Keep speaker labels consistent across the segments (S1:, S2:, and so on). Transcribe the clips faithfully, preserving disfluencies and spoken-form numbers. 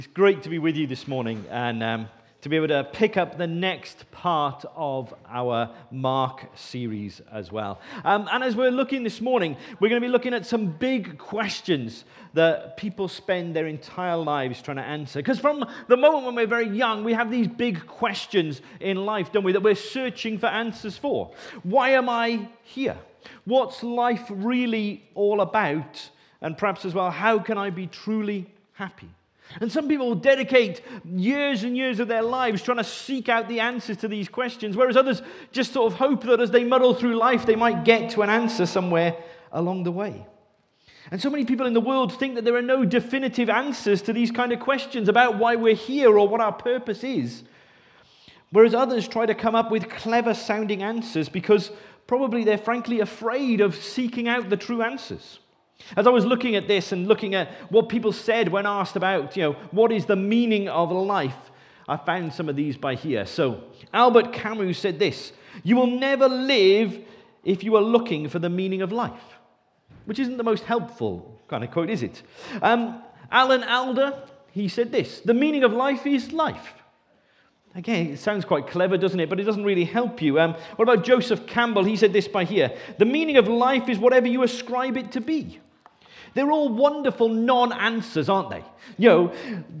S1: It's great to be with you this morning and um, to be able to pick up the next part of our Mark series as well. Um, and as we're looking this morning, we're going to be looking at some big questions that people spend their entire lives trying to answer. Because from the moment when we're very young, we have these big questions in life, don't we, that we're searching for answers for. Why am I here? What's life really all about? And perhaps as well, how can I be truly happy? And some people dedicate years and years of their lives trying to seek out the answers to these questions, whereas others just sort of hope that as they muddle through life, they might get to an answer somewhere along the way. And so many people in the world think that there are no definitive answers to these kind of questions about why we're here or what our purpose is, whereas others try to come up with clever-sounding answers because probably they're frankly afraid of seeking out the true answers. As I was looking at this and looking at what people said when asked about, you know, what is the meaning of life, I found some of these by here. So, Albert Camus said this: "You will never live if you are looking for the meaning of life," which isn't the most helpful kind of quote, is it? Um, Alan Alda, he said this: "The meaning of life is life." Again, it sounds quite clever, doesn't it? But it doesn't really help you. Um, what about Joseph Campbell? He said this by here: "The meaning of life is whatever you ascribe it to be." They're all wonderful non-answers, aren't they? You know,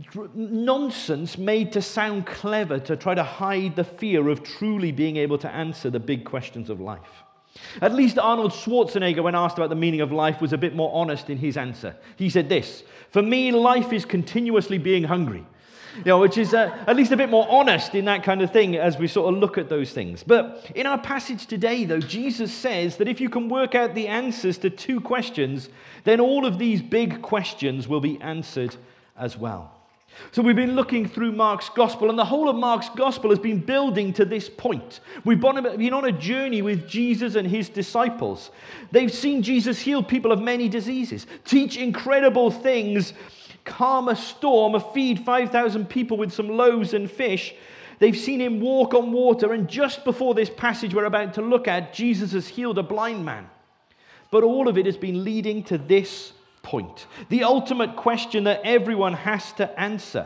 S1: nonsense made to sound clever to try to hide the fear of truly being able to answer the big questions of life. At least Arnold Schwarzenegger, when asked about the meaning of life, was a bit more honest in his answer. He said this: "For me, life is continuously being hungry." You know, which is uh, at least a bit more honest in that kind of thing as we sort of look at those things. But in our passage today, though, Jesus says that if you can work out the answers to two questions, then all of these big questions will be answered as well. So we've been looking through Mark's gospel, and the whole of Mark's gospel has been building to this point. We've been on a journey with Jesus and his disciples. They've seen Jesus heal people of many diseases, teach incredible things, calm a storm, feed five thousand people with some loaves and fish. They've seen him walk on water, and just before this passage we're about to look at, Jesus has healed a blind man. But all of it has been leading to this point, the ultimate question that everyone has to answer.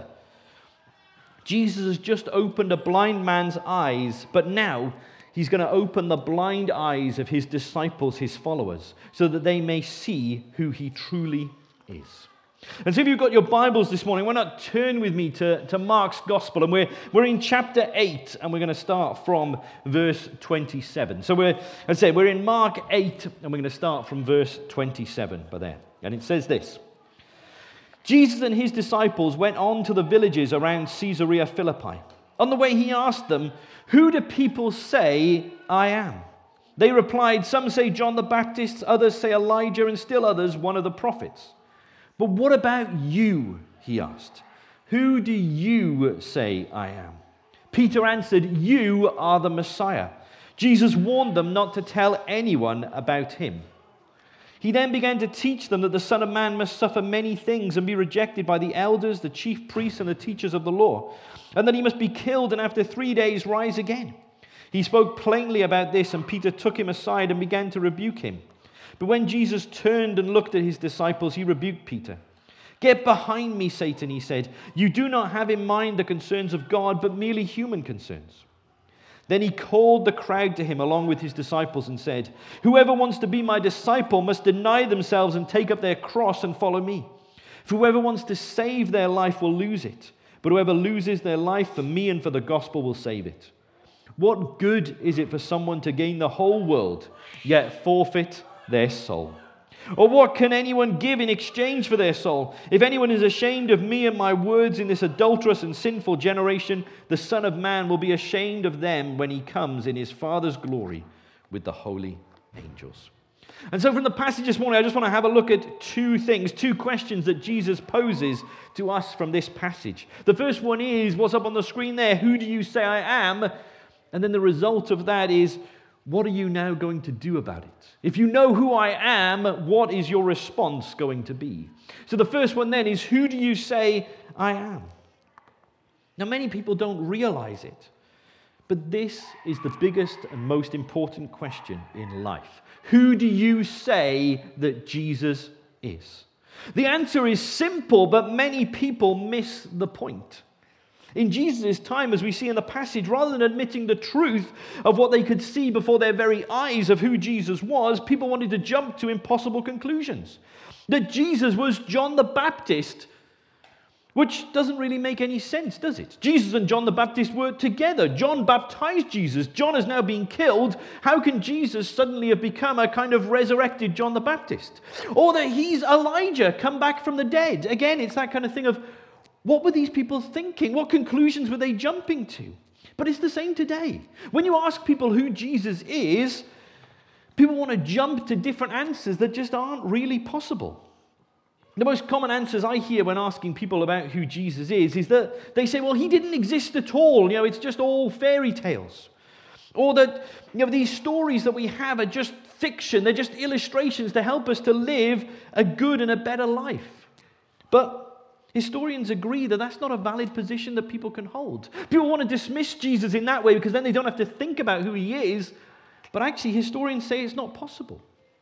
S1: Jesus has just opened a blind man's eyes, but now he's going to open the blind eyes of his disciples, his followers, so that they may see who he truly is. And so if you've got your Bibles this morning, why not turn with me to, to Mark's Gospel? And we're, we're in chapter eight, and we're going to start from verse twenty-seven. So we're, as I say, we're in Mark eight, and we're going to start from verse twenty-seven by there. And it says this: "Jesus and his disciples went on to the villages around Caesarea Philippi. On the way he asked them, 'Who do people say I am?' They replied, 'Some say John the Baptist, others say Elijah, and still others one of the prophets.' 'But what about you?' he asked. 'Who do you say I am?' Peter answered, 'You are the Messiah.' Jesus warned them not to tell anyone about him. He then began to teach them that the Son of Man must suffer many things and be rejected by the elders, the chief priests, and the teachers of the law, and that he must be killed and after three days rise again. He spoke plainly about this, and Peter took him aside and began to rebuke him. But when Jesus turned and looked at his disciples, he rebuked Peter. 'Get behind me, Satan,' he said. 'You do not have in mind the concerns of God, but merely human concerns.' Then he called the crowd to him along with his disciples and said, 'Whoever wants to be my disciple must deny themselves and take up their cross and follow me. For whoever wants to save their life will lose it, but whoever loses their life for me and for the gospel will save it. What good is it for someone to gain the whole world, yet forfeit their soul? Or what can anyone give in exchange for their soul? If anyone is ashamed of me and my words in this adulterous and sinful generation, the Son of Man will be ashamed of them when he comes in his Father's glory with the holy angels.'" And so from the passage this morning, I just want to have a look at two things, two questions that Jesus poses to us from this passage. The first one is what's up on the screen there: who do you say I am? And then the result of that is, what are you now going to do about it? If you know who I am, what is your response going to be? So the first one then is, who do you say I am? Now, many people don't realize it, but this is the biggest and most important question in life. Who do you say that Jesus is? The answer is simple, but many people miss the point. In Jesus' time, as we see in the passage, rather than admitting the truth of what they could see before their very eyes of who Jesus was, people wanted to jump to impossible conclusions. That Jesus was John the Baptist, which doesn't really make any sense, does it? Jesus and John the Baptist were together. John baptized Jesus. John is now being killed. How can Jesus suddenly have become a kind of resurrected John the Baptist? Or that he's Elijah, come back from the dead. Again, it's that kind of thing of, what were these people thinking? What conclusions were they jumping to? But it's the same today. When you ask people who Jesus is, people want to jump to different answers that just aren't really possible. The most common answers I hear when asking people about who Jesus is is that they say, well, he didn't exist at all. You know, it's just all fairy tales. Or that, you know, these stories that we have are just fiction. They're just illustrations to help us to live a good and a better life. But historians agree that that's not a valid position that people can hold. People want to dismiss Jesus in that way because then they don't have to think about who he is. But actually, historians say it's not possible.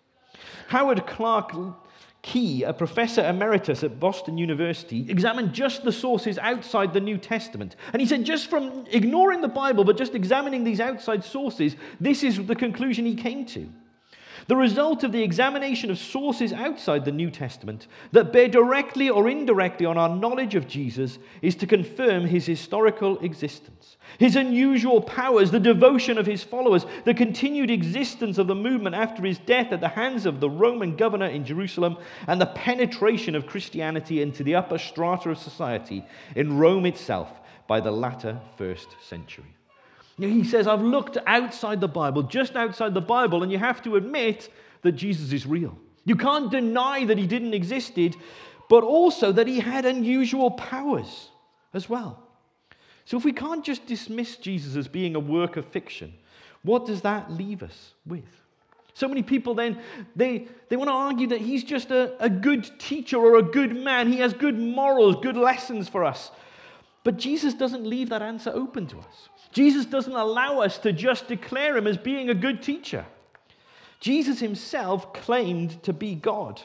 S1: Howard Clark Key, a professor emeritus at Boston University, examined just the sources outside the New Testament. And he said just from ignoring the Bible, but just examining these outside sources, this is the conclusion he came to. The result of the examination of sources outside the New Testament that bear directly or indirectly on our knowledge of Jesus is to confirm his historical existence, his unusual powers, the devotion of his followers, the continued existence of the movement after his death at the hands of the Roman governor in Jerusalem, and the penetration of Christianity into the upper strata of society in Rome itself by the latter first century. He says, I've looked outside the Bible, just outside the Bible, and you have to admit that Jesus is real. You can't deny that he didn't existed, but also that he had unusual powers as well. So if we can't just dismiss Jesus as being a work of fiction, what does that leave us with? So many people then, they, they want to argue that he's just a, a good teacher or a good man. He has good morals, good lessons for us. But Jesus doesn't leave that answer open to us. Jesus doesn't allow us to just declare him as being a good teacher. Jesus himself claimed to be God.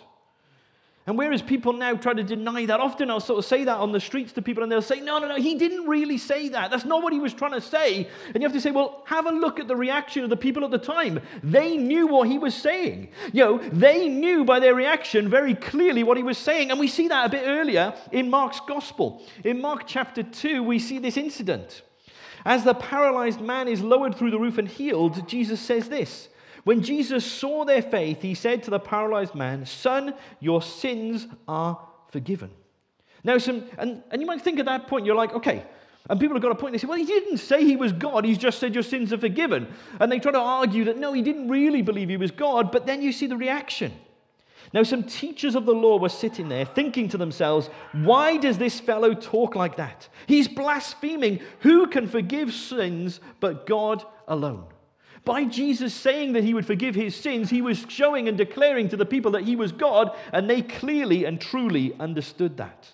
S1: And whereas people now try to deny that, often I'll sort of say that on the streets to people and they'll say, no, no, no, he didn't really say that. That's not what he was trying to say. And you have to say, well, have a look at the reaction of the people at the time. They knew what he was saying. You know, they knew by their reaction very clearly what he was saying. And we see that a bit earlier in Mark's gospel. In Mark chapter two, we see this incident. As the paralyzed man is lowered through the roof and healed, Jesus says this. When Jesus saw their faith, he said to the paralyzed man, son, your sins are forgiven. Now, some, and, and you might think at that point, you're like, okay. And people have got a point. They say, well, he didn't say he was God. He's just said your sins are forgiven. And they try to argue that, no, he didn't really believe he was God. But then you see the reaction. Now, some teachers of the law were sitting there thinking to themselves, why does this fellow talk like that? He's blaspheming. Who can forgive sins but God alone? By Jesus saying that he would forgive his sins, he was showing and declaring to the people that he was God, and they clearly and truly understood that.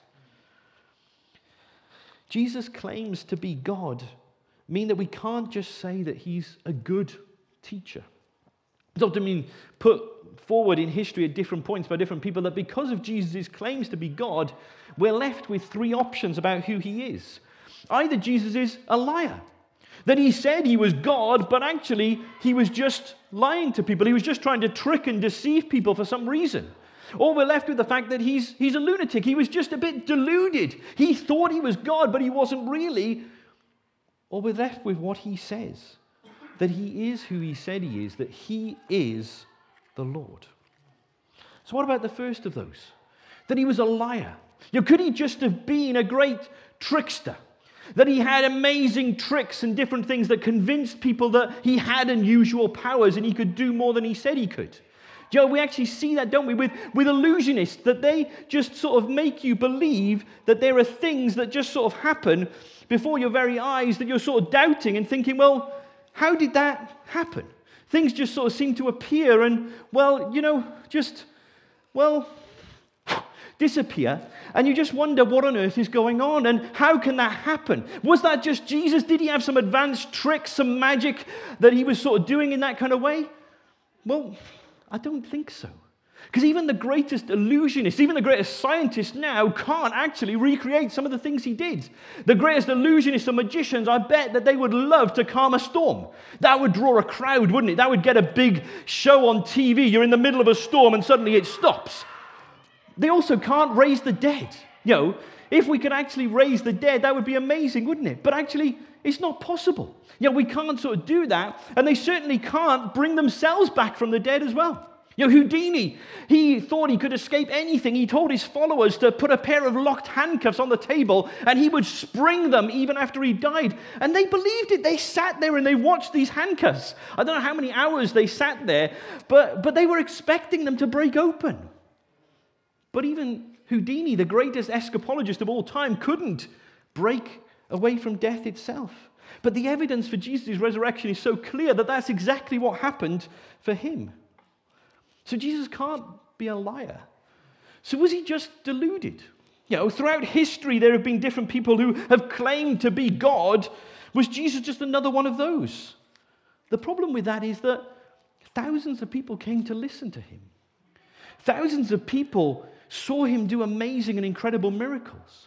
S1: Jesus' claims to be God mean that we can't just say that he's a good teacher. It's often been put forward in history at different points by different people that because of Jesus' claims to be God, we're left with three options about who he is. Either Jesus is a liar, that he said he was God, but actually he was just lying to people. He was just trying to trick and deceive people for some reason. Or we're left with the fact that he's, he's a lunatic. He was just a bit deluded. He thought he was God, but he wasn't really. Or we're left with what he says, that he is who he said he is, that he is the Lord. So what about the first of those? That he was a liar. You know, could he just have been a great trickster? That he had amazing tricks and different things that convinced people that he had unusual powers and he could do more than he said he could. You know, we actually see that, don't we, with, with illusionists, that they just sort of make you believe that there are things that just sort of happen before your very eyes that you're sort of doubting and thinking, well, how did that happen? Things just sort of seem to appear and, well, you know, just, well, disappear. And you just wonder what on earth is going on and how can that happen? Was that just Jesus? Did he have some advanced tricks, some magic that he was sort of doing in that kind of way? Well, I don't think so. Because even the greatest illusionists, even the greatest scientists now can't actually recreate some of the things he did. The greatest illusionists and magicians, I bet that they would love to calm a storm. That would draw a crowd, wouldn't it? That would get a big show on T V. You're in the middle of a storm and suddenly it stops. They also can't raise the dead. You know, if we could actually raise the dead, that would be amazing, wouldn't it? But actually, it's not possible. You know, we can't sort of do that, and they certainly can't bring themselves back from the dead as well. You know, Houdini, he thought he could escape anything. He told his followers to put a pair of locked handcuffs on the table and he would spring them even after he died. And they believed it. They sat there and they watched these handcuffs. I don't know how many hours they sat there, but, but they were expecting them to break open. But even Houdini, the greatest escapologist of all time, couldn't break away from death itself. But the evidence for Jesus' resurrection is so clear that that's exactly what happened for him. So Jesus can't be a liar. So was he just deluded? You know, throughout history, there have been different people who have claimed to be God. Was Jesus just another one of those? The problem with that is that thousands of people came to listen to him. Thousands of people saw him do amazing and incredible miracles.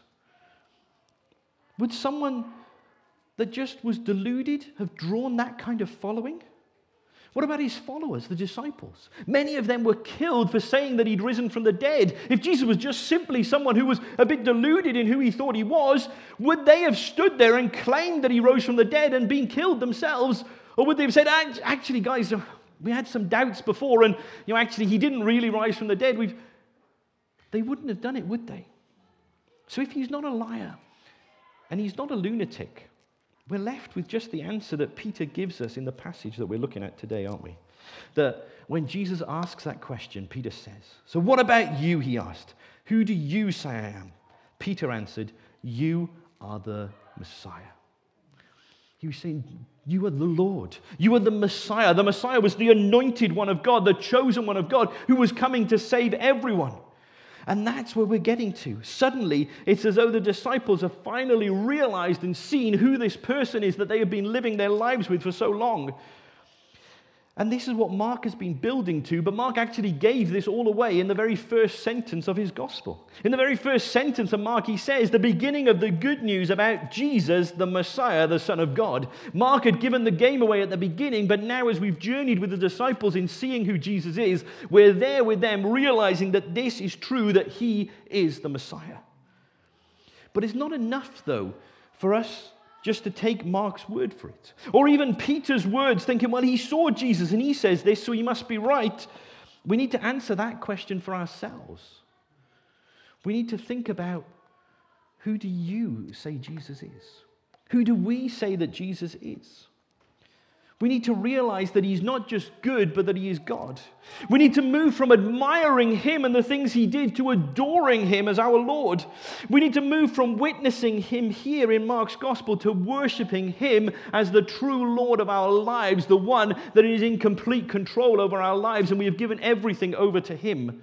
S1: Would someone that just was deluded have drawn that kind of following? What about his followers, the disciples? Many of them were killed for saying that he'd risen from the dead. If Jesus was just simply someone who was a bit deluded in who he thought he was, would they have stood there and claimed that he rose from the dead and been killed themselves? Or would they have said, actually, guys, we had some doubts before, and you know, actually, he didn't really rise from the dead. We've... They wouldn't have done it, would they? So if he's not a liar, and he's not a lunatic, we're left with just the answer that Peter gives us in the passage that we're looking at today, aren't we? That when Jesus asks that question, Peter says, "So what about you?" he asked. "Who do you say I am?" Peter answered, "You are the Messiah." He was saying, you are the Lord. You are the Messiah. The Messiah was the anointed one of God, the chosen one of God, who was coming to save everyone. And that's where we're getting to. Suddenly, it's as though the disciples have finally realized and seen who this person is that they have been living their lives with for so long. And this is what Mark has been building to, but Mark actually gave this all away in the very first sentence of his gospel. In the very first sentence of Mark, he says, the beginning of the good news about Jesus, the Messiah, the Son of God. Mark had given the game away at the beginning, but now as we've journeyed with the disciples in seeing who Jesus is, we're there with them realizing that this is true, that he is the Messiah. But it's not enough, though, for us just to take Mark's word for it. Or even Peter's words, thinking, well, he saw Jesus and he says this, so he must be right. We need to answer that question for ourselves. We need to think about, who do you say Jesus is? Who do we say that Jesus is? We need to realize that he's not just good, but that he is God. We need to move from admiring him and the things he did to adoring him as our Lord. We need to move from witnessing him here in Mark's gospel to worshiping him as the true Lord of our lives, the one that is in complete control over our lives, and we have given everything over to him.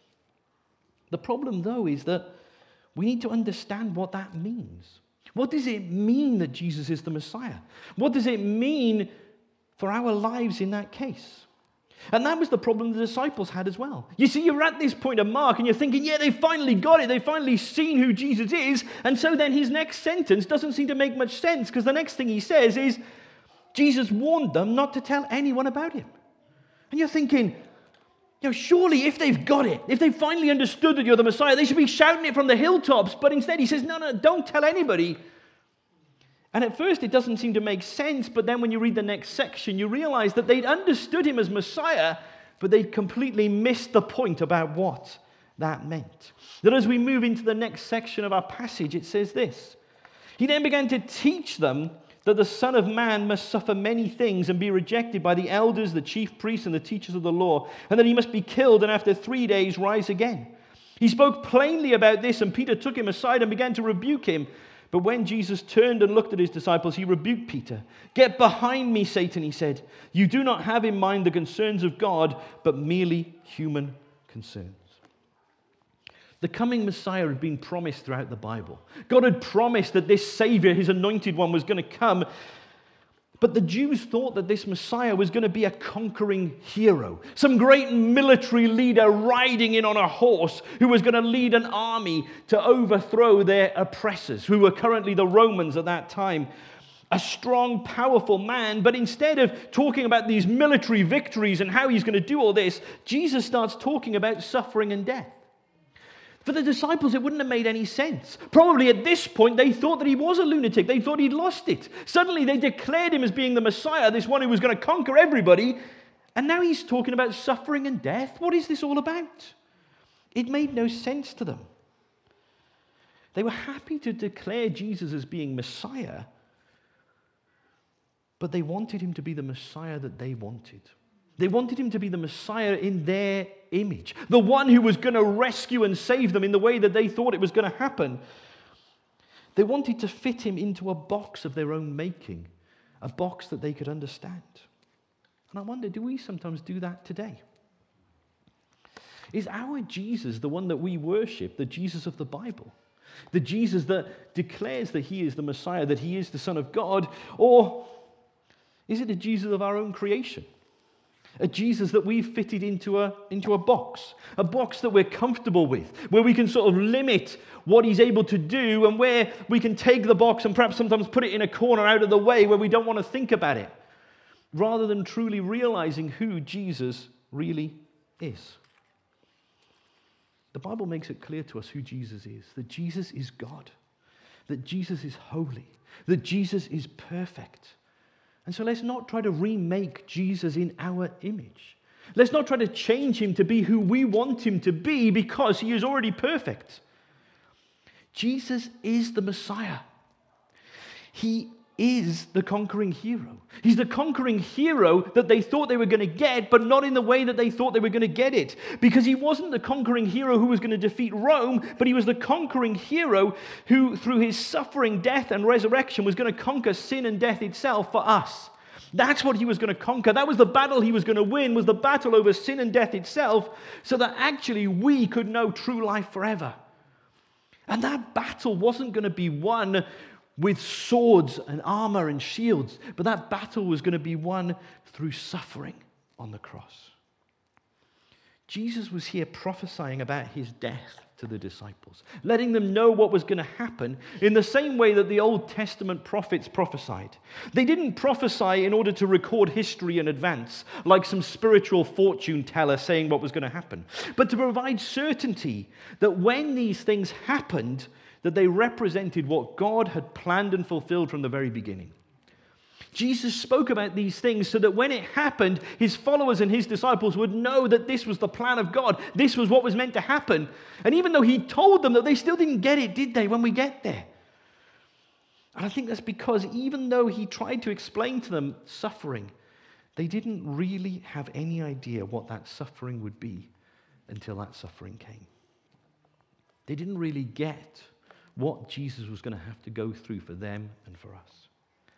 S1: The problem, though, is that we need to understand what that means. What does it mean that Jesus is the Messiah? What does it mean for our lives in that case? And that was the problem the disciples had as well. You see, you're at this point of Mark and you're thinking, yeah, they finally got it. They've finally seen who Jesus is. And so then his next sentence doesn't seem to make much sense, because the next thing he says is, Jesus warned them not to tell anyone about him. And you're thinking, you know, surely if they've got it, if they've finally understood that you're the Messiah, they should be shouting it from the hilltops. But instead he says, no, no, don't tell anybody. And at first it doesn't seem to make sense, but then when you read the next section, you realize that they'd understood him as Messiah, but they'd completely missed the point about what that meant. That as we move into the next section of our passage, it says this: he then began to teach them that the Son of Man must suffer many things and be rejected by the elders, the chief priests, and the teachers of the law, and that he must be killed and after three days rise again. He spoke plainly about this, and Peter took him aside and began to rebuke him. But when Jesus turned and looked at his disciples, he rebuked Peter. "Get behind me, Satan," he said. "You do not have in mind the concerns of God, but merely human concerns." The coming Messiah had been promised throughout the Bible. God had promised that this Savior, his anointed one, was going to come. But the Jews thought that this Messiah was going to be a conquering hero, some great military leader riding in on a horse who was going to lead an army to overthrow their oppressors, who were currently the Romans at that time. A strong, powerful man, but instead of talking about these military victories and how he's going to do all this, Jesus starts talking about suffering and death. For the disciples, it wouldn't have made any sense. Probably at this point, they thought that he was a lunatic. They thought he'd lost it. Suddenly, they declared him as being the Messiah, this one who was going to conquer everybody. And now he's talking about suffering and death. What is this all about? It made no sense to them. They were happy to declare Jesus as being Messiah, but they wanted him to be the Messiah that they wanted. They wanted him to be the Messiah in their image, the one who was going to rescue and save them in the way that they thought it was going to happen. They wanted to fit him into a box of their own making, a box that they could understand. And I wonder, do we sometimes do that today? Is our Jesus the one that we worship, the Jesus of the Bible? The Jesus that declares that he is the Messiah, that he is the Son of God? Or is it a Jesus of our own creation? A Jesus that we've fitted into a, into a box, a box that we're comfortable with, where we can sort of limit what he's able to do and where we can take the box and perhaps sometimes put it in a corner out of the way where we don't want to think about it, rather than truly realizing who Jesus really is. The Bible makes it clear to us who Jesus is, that Jesus is God, that Jesus is holy, that Jesus is perfect. And so let's not try to remake Jesus in our image. Let's not try to change him to be who we want him to be because he is already perfect. Jesus is the Messiah. He is the conquering hero. He's the conquering hero that they thought they were going to get, but not in the way that they thought they were going to get it. Because he wasn't the conquering hero who was going to defeat Rome, but he was the conquering hero who, through his suffering, death, and resurrection, was going to conquer sin and death itself for us. That's what he was going to conquer. That was the battle he was going to win, was the battle over sin and death itself, so that actually we could know true life forever. And that battle wasn't going to be won with swords and armor and shields, but that battle was going to be won through suffering on the cross. Jesus was here prophesying about his death to the disciples, letting them know what was going to happen in the same way that the Old Testament prophets prophesied. They didn't prophesy in order to record history in advance, like some spiritual fortune teller saying what was going to happen, but to provide certainty that when these things happened, that they represented what God had planned and fulfilled from the very beginning. Jesus spoke about these things so that when it happened, his followers and his disciples would know that this was the plan of God. This was what was meant to happen. And even though he told them that, they still didn't get it, did they, when we get there? And I think that's because even though he tried to explain to them suffering, they didn't really have any idea what that suffering would be until that suffering came. They didn't really get what Jesus was going to have to go through for them and for us.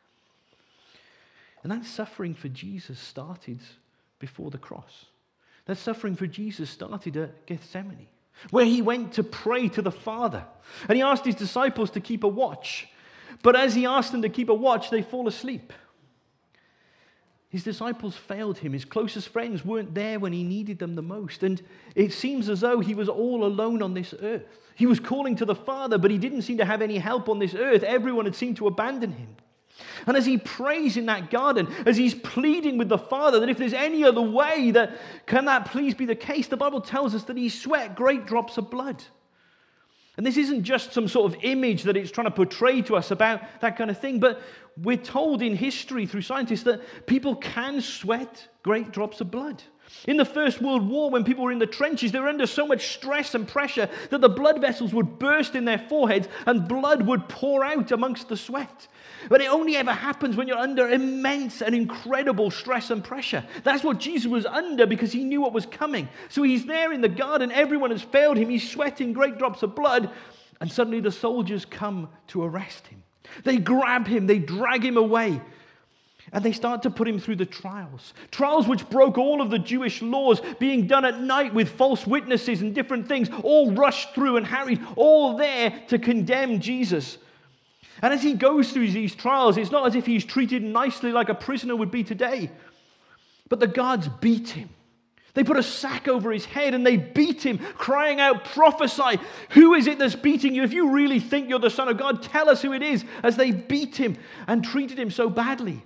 S1: And that suffering for Jesus started before the cross. That suffering for Jesus started at Gethsemane, where he went to pray to the Father. And he asked his disciples to keep a watch. But as he asked them to keep a watch, they fall asleep. His disciples failed him. His closest friends weren't there when he needed them the most. And it seems as though he was all alone on this earth. He was calling to the Father, but he didn't seem to have any help on this earth. Everyone had seemed to abandon him. And as he prays in that garden, as he's pleading with the Father that if there's any other way, that can that please be the case, the Bible tells us that he sweat great drops of blood. And this isn't just some sort of image that it's trying to portray to us about that kind of thing, but we're told in history through scientists that people can sweat great drops of blood. In the First World War, when people were in the trenches, they were under so much stress and pressure that the blood vessels would burst in their foreheads and blood would pour out amongst the sweat. But it only ever happens when you're under immense and incredible stress and pressure. That's what Jesus was under because he knew what was coming. So he's there in the garden, everyone has failed him, he's sweating great drops of blood, and suddenly the soldiers come to arrest him. They grab him, they drag him away. And they start to put him through the trials. Trials which broke all of the Jewish laws, being done at night with false witnesses and different things, all rushed through and harried, all there to condemn Jesus. And as he goes through these trials, it's not as if he's treated nicely like a prisoner would be today. But the guards beat him. They put a sack over his head and they beat him, crying out, "Prophesy! Who is it that's beating you? If you really think you're the Son of God, tell us who it is," as they beat him and treated him so badly.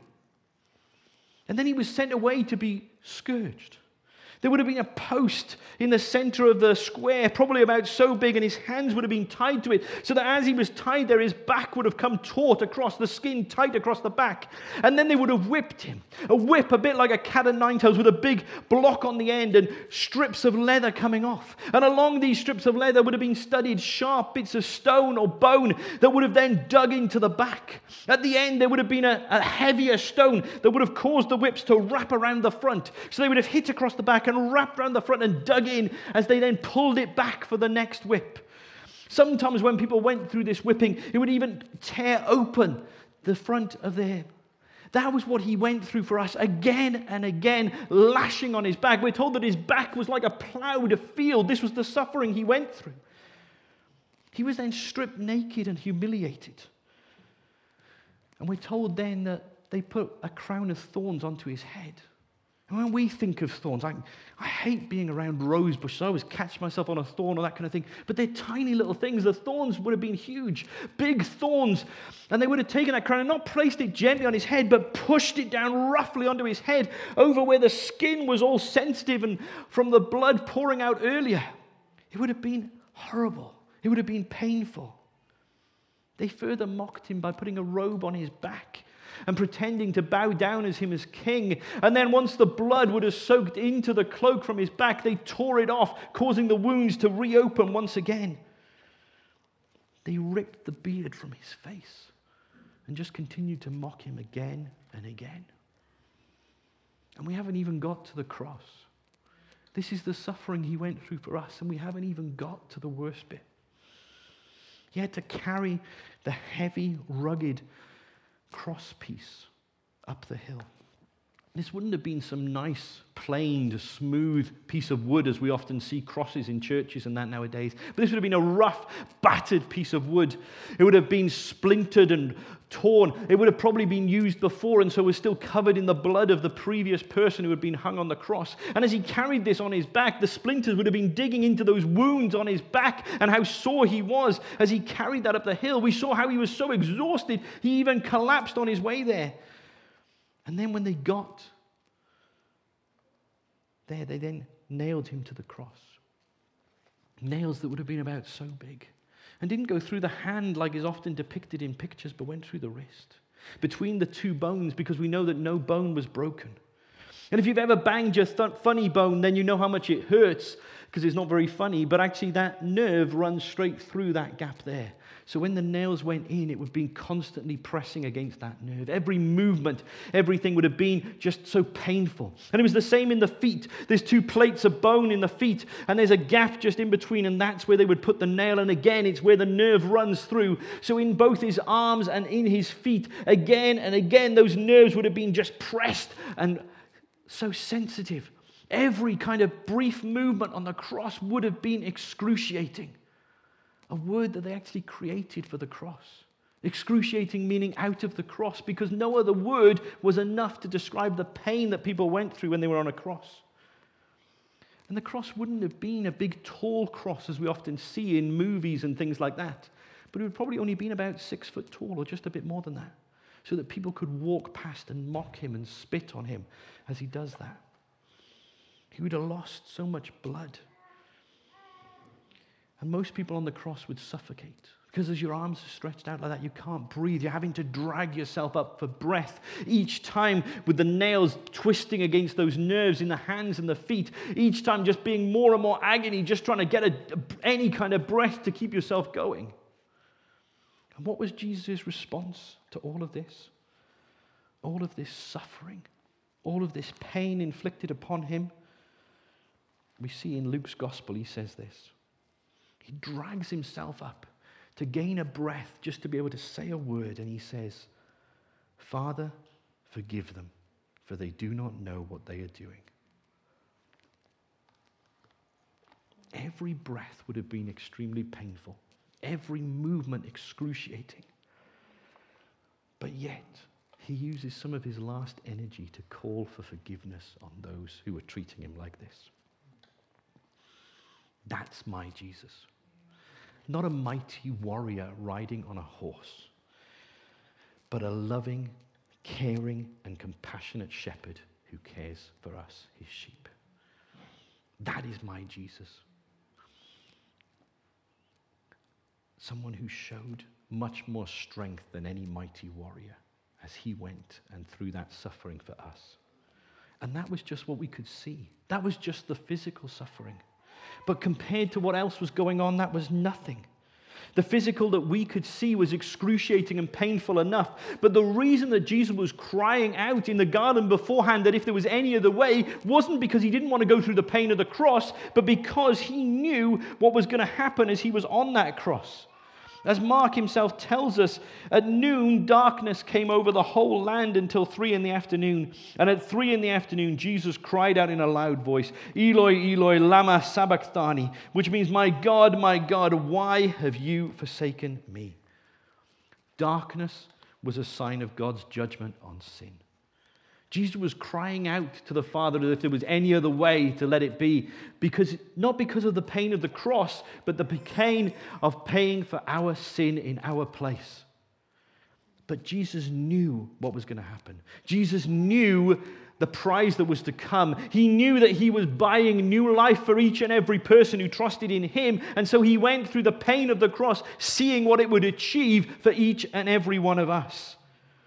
S1: And then he was sent away to be scourged. There would have been a post in the center of the square, probably about so big, and his hands would have been tied to it, so that as he was tied there, his back would have come taut across the skin, tight across the back. And then they would have whipped him. A whip, a bit like a cat o' nine tails, with a big block on the end and strips of leather coming off. And along these strips of leather would have been studded sharp bits of stone or bone that would have then dug into the back. At the end, there would have been a, a heavier stone that would have caused the whips to wrap around the front. So they would have hit across the back and wrapped around the front and dug in as they then pulled it back for the next whip. Sometimes when people went through this whipping, it would even tear open the front of their hip. That was what he went through for us again and again, lashing on his back. We're told that his back was like a plowed field. This was the suffering he went through. He was then stripped naked and humiliated. And we're told then that they put a crown of thorns onto his head. And when we think of thorns, I, I hate being around rose bushes. I always catch myself on a thorn or that kind of thing. But they're tiny little things. The thorns would have been huge, big thorns. And they would have taken that crown and not placed it gently on his head, but pushed it down roughly onto his head, over where the skin was all sensitive and from the blood pouring out earlier. It would have been horrible. It would have been painful. They further mocked him by putting a robe on his back and pretending to bow down as him as king. And then once the blood would have soaked into the cloak from his back, they tore it off, causing the wounds to reopen once again. They ripped the beard from his face and just continued to mock him again and again. And we haven't even got to the cross. This is the suffering he went through for us, and we haven't even got to the worst bit. He had to carry the heavy, rugged cross piece up the hill. This wouldn't have been some nice, planed, smooth piece of wood as we often see crosses in churches and that nowadays. But this would have been a rough, battered piece of wood. It would have been splintered and torn. It would have probably been used before and so was still covered in the blood of the previous person who had been hung on the cross. And as he carried this on his back, the splinters would have been digging into those wounds on his back, and how sore he was as he carried that up the hill. We saw how he was so exhausted, he even collapsed on his way there. And then when they got there, they then nailed him to the cross. Nails that would have been about so big. And didn't go through the hand like is often depicted in pictures, but went through the wrist. Between the two bones, because we know that no bone was broken. And if you've ever banged your th- funny bone, then you know how much it hurts, because it's not very funny, but actually that nerve runs straight through that gap there. So when the nails went in, it would have been constantly pressing against that nerve. Every movement, everything would have been just so painful. And it was the same in the feet. There's two plates of bone in the feet, and there's a gap just in between, and that's where they would put the nail. And again, it's where the nerve runs through. So in both his arms and in his feet, again and again, those nerves would have been just pressed and so sensitive. Every kind of brief movement on the cross would have been excruciating. A word that they actually created for the cross. Excruciating meaning out of the cross, because no other word was enough to describe the pain that people went through when they were on a cross. And the cross wouldn't have been a big tall cross as we often see in movies and things like that, but it would probably only been about six foot tall or just a bit more than that, so that people could walk past and mock him and spit on him as he does that. He would have lost so much blood. And most people on the cross would suffocate, because as your arms are stretched out like that, you can't breathe. You're having to drag yourself up for breath each time, with the nails twisting against those nerves in the hands and the feet. Each time just being more and more agony, just trying to get a, any kind of breath to keep yourself going. And what was Jesus' response to all of this? All of this suffering, all of this pain inflicted upon him. We see in Luke's gospel, he says this. He drags himself up to gain a breath just to be able to say a word, and he says, "Father, forgive them, for they do not know what they are doing." Every breath would have been extremely painful. Every movement excruciating. But yet, he uses some of his last energy to call for forgiveness on those who were treating him like this. That's my Jesus. Not a mighty warrior riding on a horse, but a loving, caring, and compassionate shepherd who cares for us, his sheep. That is my Jesus. Someone who showed much more strength than any mighty warrior as he went and through that suffering for us. And that was just what we could see. That was just the physical suffering. But compared to what else was going on, that was nothing. The physical that we could see was excruciating and painful enough. But the reason that Jesus was crying out in the garden beforehand that if there was any other way wasn't because he didn't want to go through the pain of the cross, but because he knew what was going to happen as he was on that cross. As Mark himself tells us, at noon, darkness came over the whole land until three in the afternoon. And at three in the afternoon, Jesus cried out in a loud voice, Eloi, Eloi, lama sabachthani, which means, my God, my God, why have you forsaken me? Darkness was a sign of God's judgment on sin. Jesus was crying out to the Father that if there was any other way to let it be, because not because of the pain of the cross, but the pain of paying for our sin in our place. But Jesus knew what was going to happen. Jesus knew the prize that was to come. He knew that he was buying new life for each and every person who trusted in him, and so he went through the pain of the cross, seeing what it would achieve for each and every one of us.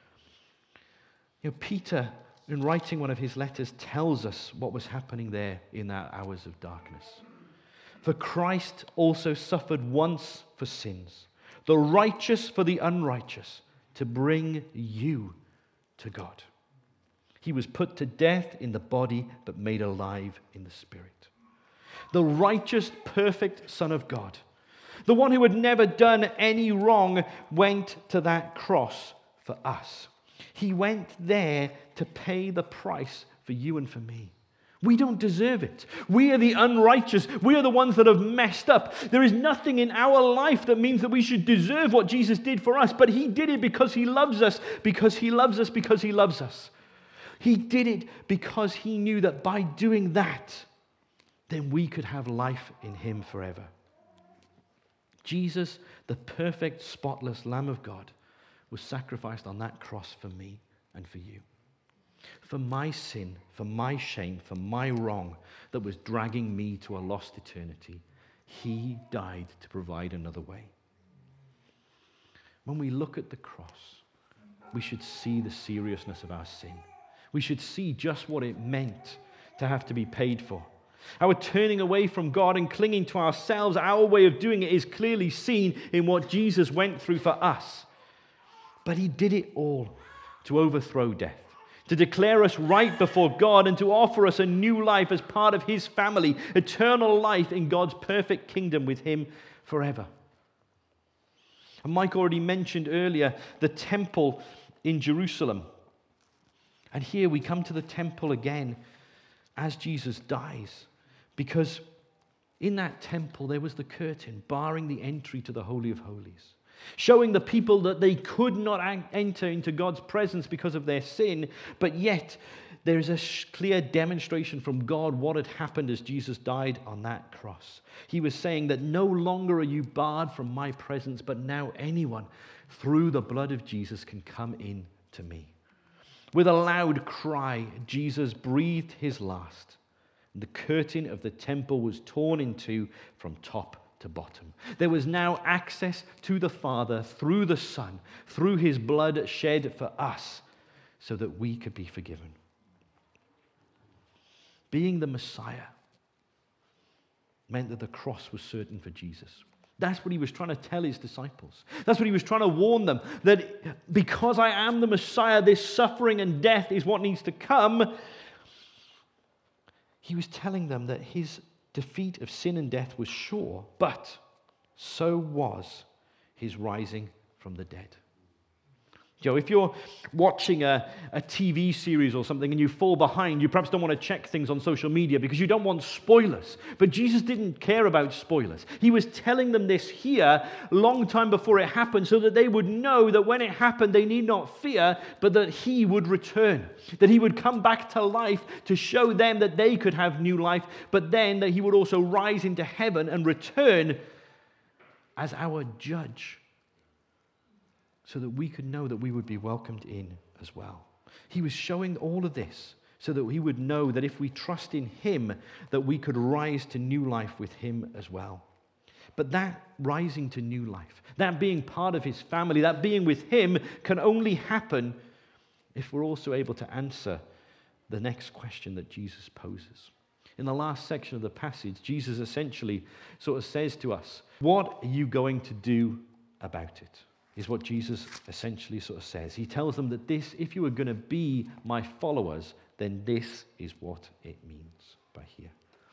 S1: You know, Peter, in writing one of his letters, tells us what was happening there in that hours of darkness. For Christ also suffered once for sins, the righteous for the unrighteous, to bring you to God. He was put to death in the body, but made alive in the spirit. The righteous, perfect Son of God, the one who had never done any wrong, went to that cross for us. He went there to pay the price for you and for me. We don't deserve it. We are the unrighteous. We are the ones that have messed up. There is nothing in our life that means that we should deserve what Jesus did for us, but he did it because he loves us, because he loves us, because he loves us. He did it because he knew that by doing that, then we could have life in him forever. Jesus, the perfect, spotless Lamb of God, was sacrificed on that cross for me and for you. For my sin, for my shame, for my wrong that was dragging me to a lost eternity, he died to provide another way. When we look at the cross, we should see the seriousness of our sin. We should see just what it meant to have to be paid for. Our turning away from God and clinging to ourselves, our way of doing it, is clearly seen in what Jesus went through for us. But he did it all to overthrow death, to declare us right before God, and to offer us a new life as part of his family, eternal life in God's perfect kingdom with him forever. And Mike already mentioned earlier the temple in Jerusalem. And here we come to the temple again as Jesus dies, because in that temple there was the curtain barring the entry to the Holy of Holies, showing the people that they could not enter into God's presence because of their sin, but yet there is a clear demonstration from God what had happened as Jesus died on that cross. He was saying that no longer are you barred from my presence, but now anyone through the blood of Jesus can come in to me. With a loud cry, Jesus breathed his last. The curtain of the temple was torn in two from top to bottom. There was now access to the Father through the Son, through his blood shed for us, so that we could be forgiven. Being the Messiah meant that the cross was certain for Jesus. That's what he was trying to tell his disciples. That's what he was trying to warn them, that because I am the Messiah, this suffering and death is what needs to come. He was telling them that his defeat of sin and death was sure, but so was his rising from the dead. You know, if you're watching a, a T V series or something and you fall behind, you perhaps don't want to check things on social media because you don't want spoilers. But Jesus didn't care about spoilers. He was telling them this here long time before it happened so that they would know that when it happened, they need not fear, but that he would return, that he would come back to life to show them that they could have new life, but then that he would also rise into heaven and return as our judge, so that we could know that we would be welcomed in as well. He was showing all of this so that we would know that if we trust in him, that we could rise to new life with him as well. But that rising to new life, that being part of his family, that being with him can only happen if we're also able to answer the next question that Jesus poses. In the last section of the passage, Jesus essentially sort of says to us, what are you going to do about it? Is what Jesus essentially sort of says. He tells them that this, if you are going to be my followers, then this is what it means by here.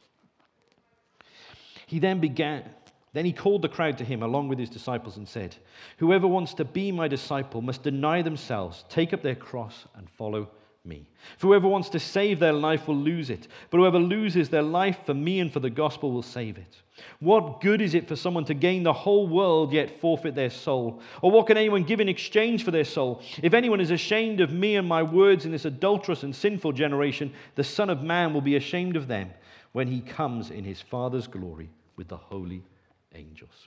S1: He then began, then he called the crowd to him along with his disciples and said, whoever wants to be my disciple must deny themselves, take up their cross and follow me. For whoever wants to save their life will lose it, but whoever loses their life for me and for the gospel will save it. What good is it for someone to gain the whole world yet forfeit their soul? Or what can anyone give in exchange for their soul? If anyone is ashamed of me and my words in this adulterous and sinful generation, the Son of Man will be ashamed of them when he comes in his Father's glory with the holy angels.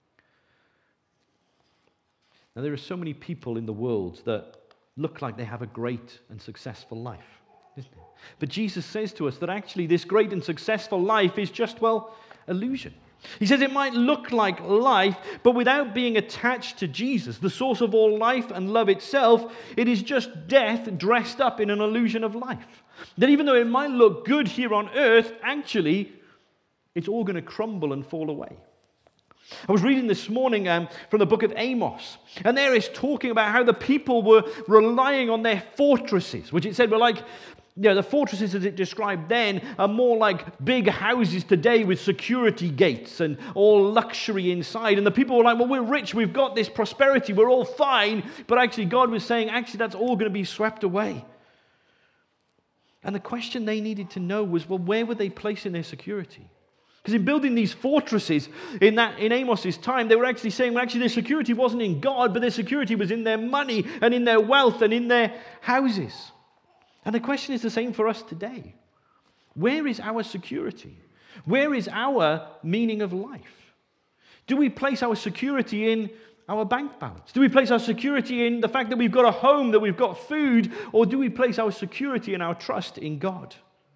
S1: Now, there are so many people in the world that look like they have a great and successful life, isn't it? But Jesus says to us that actually this great and successful life is just, well, illusion. He says it might look like life, but without being attached to Jesus, the source of all life and love itself, it is just death dressed up in an illusion of life. That even though it might look good here on earth, actually, it's all going to crumble and fall away. I was reading this morning um, from the book of Amos, and there it's talking about how the people were relying on their fortresses, which it said were like, you know, the fortresses as it described then are more like big houses today with security gates and all luxury inside. And the people were like, well, we're rich, we've got this prosperity, we're all fine. But actually God was saying, actually that's all going to be swept away. And the question they needed to know was, well, where were they placing their security? Because in building these fortresses in that in Amos's time, they were actually saying, well, actually their security wasn't in God, but their security was in their money and in their wealth and in their houses. And the question is the same for us today. Where is our security? Where is our meaning of life? Do we place our security in our bank balance? Do we place our security in the fact that we've got a home, that we've got food, or do we place our security and our trust in God?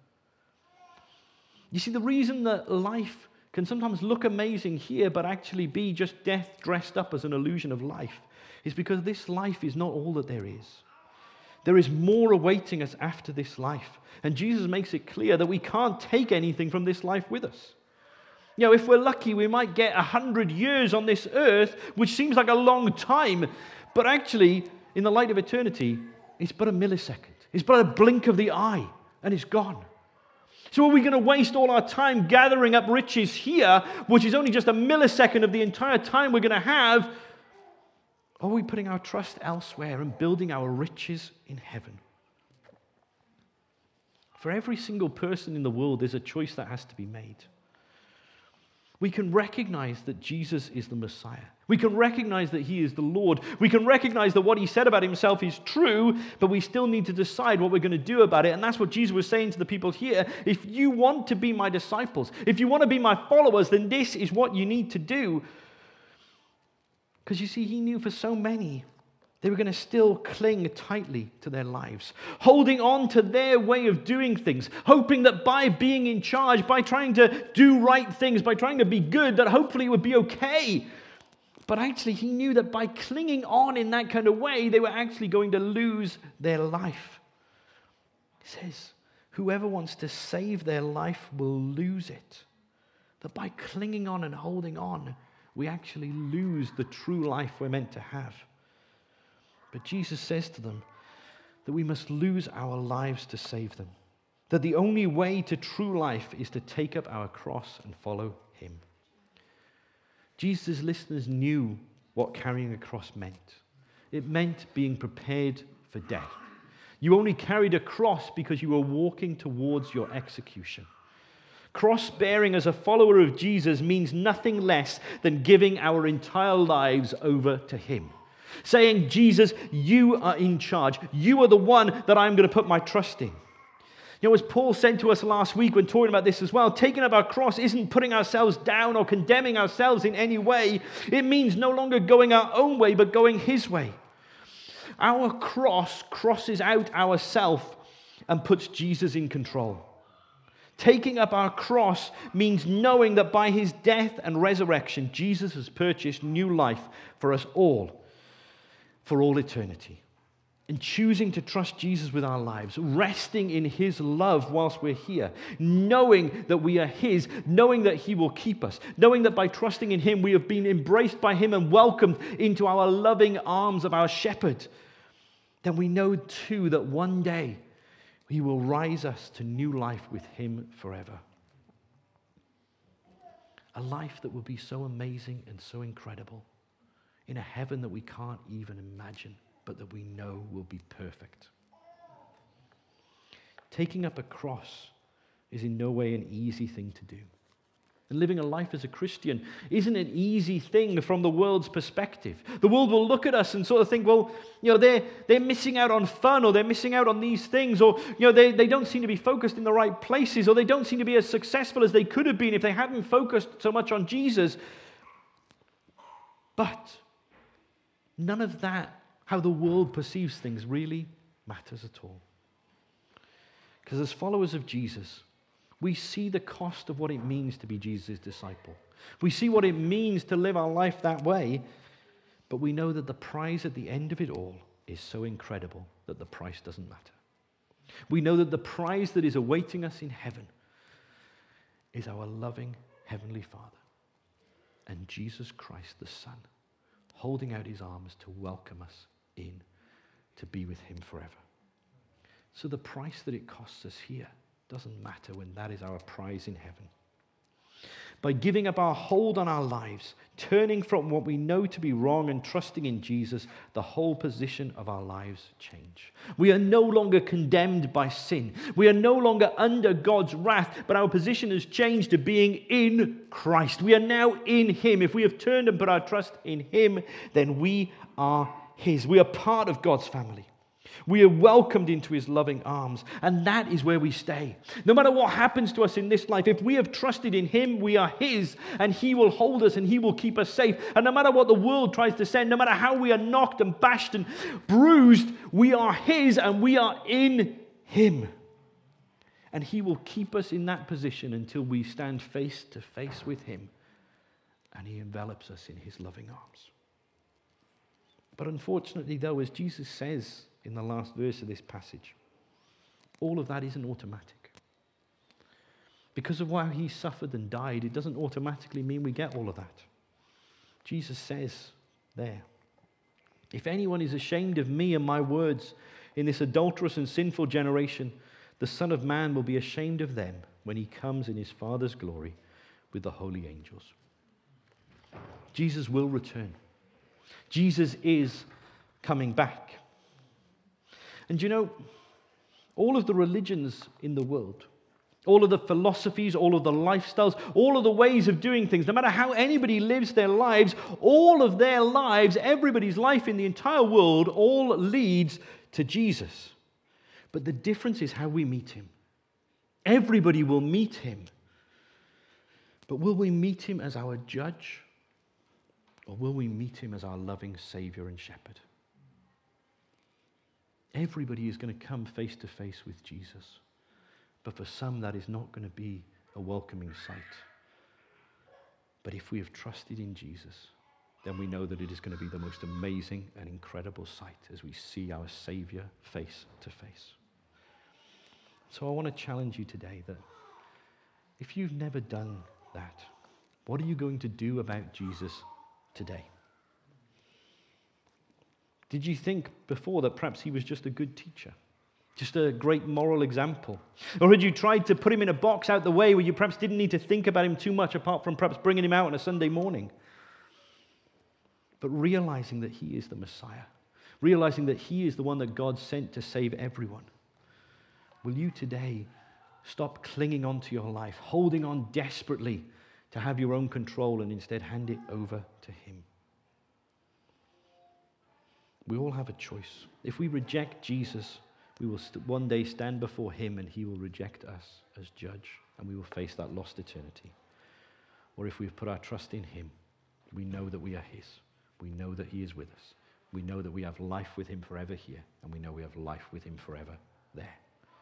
S1: You see, the reason that life can sometimes look amazing here, but actually be just death dressed up as an illusion of life, is because this life is not all that there is. There is more awaiting us after this life. And Jesus makes it clear that we can't take anything from this life with us. You know, if we're lucky, we might get a hundred years on this earth, which seems like a long time. But actually, in the light of eternity, it's but a millisecond. It's but a blink of the eye, and it's gone. So are we going to waste all our time gathering up riches here, which is only just a millisecond of the entire time we're going to have? Or are we putting our trust elsewhere and building our riches in heaven? For every single person in the world, there's a choice that has to be made. We can recognize that Jesus is the Messiah. We can recognize that he is the Lord. We can recognize that what he said about himself is true, but we still need to decide what we're going to do about it. And that's what Jesus was saying to the people here. If you want to be my disciples, if you want to be my followers, then this is what you need to do. Because you see, he knew for so many, they were going to still cling tightly to their lives, holding on to their way of doing things, hoping that by being in charge, by trying to do right things, by trying to be good, that hopefully it would be okay. But actually, he knew that by clinging on in that kind of way, they were actually going to lose their life. He says, whoever wants to save their life will lose it. That by clinging on and holding on, we actually lose the true life we're meant to have. But Jesus says to them that we must lose our lives to save them. That the only way to true life is to take up our cross and follow him. Jesus' listeners knew what carrying a cross meant. It meant being prepared for death. You only carried a cross because you were walking towards your execution. Cross-bearing as a follower of Jesus means nothing less than giving our entire lives over to him. Saying, Jesus, you are in charge. You are the one that I'm going to put my trust in. You know, as Paul said to us last week when talking about this as well, taking up our cross isn't putting ourselves down or condemning ourselves in any way. It means no longer going our own way, but going his way. Our cross crosses out our self and puts Jesus in control. Taking up our cross means knowing that by his death and resurrection, Jesus has purchased new life for us all, for all eternity. And choosing to trust Jesus with our lives, resting in his love whilst we're here, knowing that we are his, knowing that he will keep us, knowing that by trusting in him, we have been embraced by him and welcomed into our loving arms of our shepherd, then we know too that one day he will rise us to new life with him forever. A life that will be so amazing and so incredible in a heaven that we can't even imagine, but that we know will be perfect. Taking up a cross is in no way an easy thing to do. And living a life as a Christian isn't an easy thing from the world's perspective. The world will look at us and sort of think, well, you know, they're, they're missing out on fun, or they're missing out on these things, or, you know, they, they don't seem to be focused in the right places, or they don't seem to be as successful as they could have been if they hadn't focused so much on Jesus. But none of that, how the world perceives things, really matters at all. Because as followers of Jesus, we see the cost of what it means to be Jesus' disciple. We see what it means to live our life that way, but we know that the prize at the end of it all is so incredible that the price doesn't matter. We know that the prize that is awaiting us in heaven is our loving Heavenly Father and Jesus Christ the Son, holding out his arms to welcome us in to be with him forever. So the price that it costs us here doesn't matter when that is our prize in heaven. By giving up our hold on our lives, turning from what we know to be wrong and trusting in Jesus, the whole position of our lives change. We are no longer condemned by sin. We are no longer under God's wrath, but our position has changed to being in Christ. We are now in him. If we have turned and put our trust in him, then we are his. We are part of God's family. We are welcomed into his loving arms, and that is where we stay. No matter what happens to us in this life, if we have trusted in him, we are his, and he will hold us and he will keep us safe. And no matter what the world tries to send, no matter how we are knocked and bashed and bruised, we are his and we are in him. And he will keep us in that position until we stand face to face with him, and he envelops us in his loving arms. But unfortunately, though, as Jesus says in the last verse of this passage, all of that isn't automatic. Because of why he suffered and died, it doesn't automatically mean we get all of that. Jesus says there, if anyone is ashamed of me and my words in this adulterous and sinful generation, the Son of Man will be ashamed of them when he comes in his Father's glory with the holy angels. Jesus will return. Jesus is coming back. And you know, all of the religions in the world, all of the philosophies, all of the lifestyles, all of the ways of doing things, no matter how anybody lives their lives, all of their lives, everybody's life in the entire world, all leads to Jesus. But the difference is how we meet him. Everybody will meet him. But will we meet him as our judge? Or will we meet him as our loving Savior and Shepherd? Everybody is going to come face to face with Jesus. But for some, that is not going to be a welcoming sight. But if we have trusted in Jesus, then we know that it is going to be the most amazing and incredible sight as we see our Savior face to face. So I want to challenge you today that if you've never done that, what are you going to do about Jesus today? Did you think before that perhaps he was just a good teacher? Just a great moral example? Or had you tried to put him in a box out the way where you perhaps didn't need to think about him too much apart from perhaps bringing him out on a Sunday morning? But realizing that he is the Messiah. realizing that he is the one that God sent to save everyone. Will you today stop clinging on to your life, holding on desperately to have your own control, and instead hand it over to him? We all have a choice. If we reject Jesus, we will st- one day stand before him, and he will reject us as judge, and we will face that lost eternity. Or if we've put our trust in him, we know that we are his. We know that he is with us. We know that we have life with him forever here, and we know we have life with him forever there.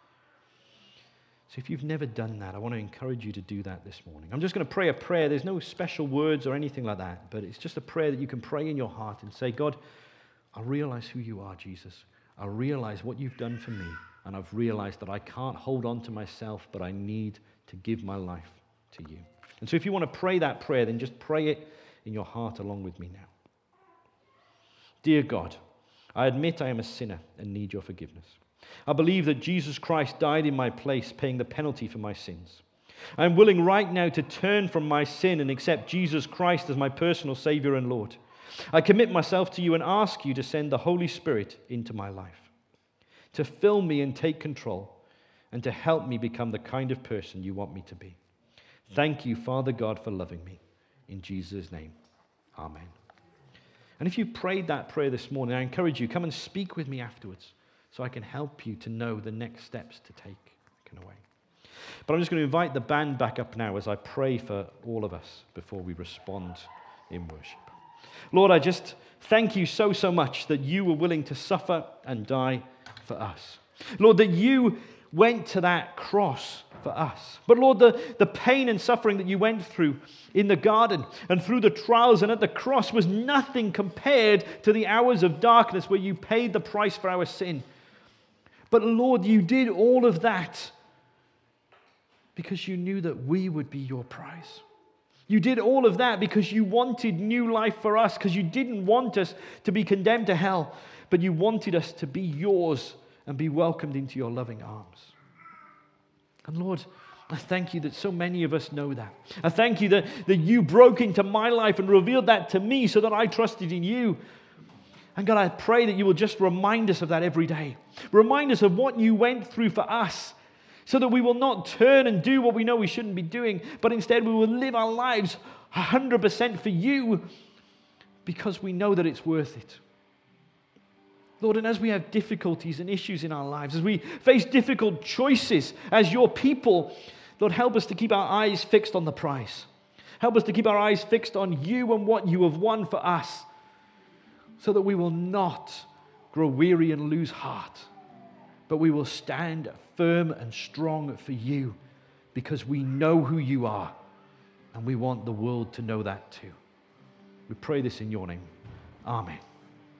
S1: So if you've never done that, I want to encourage you to do that this morning. I'm just going to pray a prayer. There's no special words or anything like that, but it's just a prayer that you can pray in your heart and say, God, I realize who you are, Jesus. I realize what you've done for me, and I've realized that I can't hold on to myself, but I need to give my life to you. And so if you want to pray that prayer, then just pray it in your heart along with me now. Dear God, I admit I am a sinner and need your forgiveness. I believe that Jesus Christ died in my place, paying the penalty for my sins. I am willing right now to turn from my sin and accept Jesus Christ as my personal Savior and Lord. I commit myself to you and ask you to send the Holy Spirit into my life, to fill me and take control, and to help me become the kind of person you want me to be. Thank you, Father God, for loving me. In Jesus' name, amen. And if you prayed that prayer this morning, I encourage you, come and speak with me afterwards so I can help you to know the next steps to take in a way. But I'm just going to invite the band back up now as I pray for all of us before we respond in worship. Lord, I just thank you so, so much that you were willing to suffer and die for us. Lord, that you went to that cross for us. But Lord, the, the pain and suffering that you went through in the garden and through the trials and at the cross was nothing compared to the hours of darkness where you paid the price for our sin. But Lord, you did all of that because you knew that we would be your prize. You did all of that because you wanted new life for us, because you didn't want us to be condemned to hell, but you wanted us to be yours and be welcomed into your loving arms. And Lord, I thank you that so many of us know that. I thank you that, that you broke into my life and revealed that to me so that I trusted in you. And God, I pray that you will just remind us of that every day. Remind us of what you went through for us, so that we will not turn and do what we know we shouldn't be doing, but instead we will live our lives one hundred percent for you because we know that it's worth it. Lord, and as we have difficulties and issues in our lives, as we face difficult choices as your people, Lord, help us to keep our eyes fixed on the prize. Help us to keep our eyes fixed on you and what you have won for us, so that we will not grow weary and lose heart, but we will stand firm and strong for you because we know who you are, and we want the world to know that too. We pray this in your name. Amen.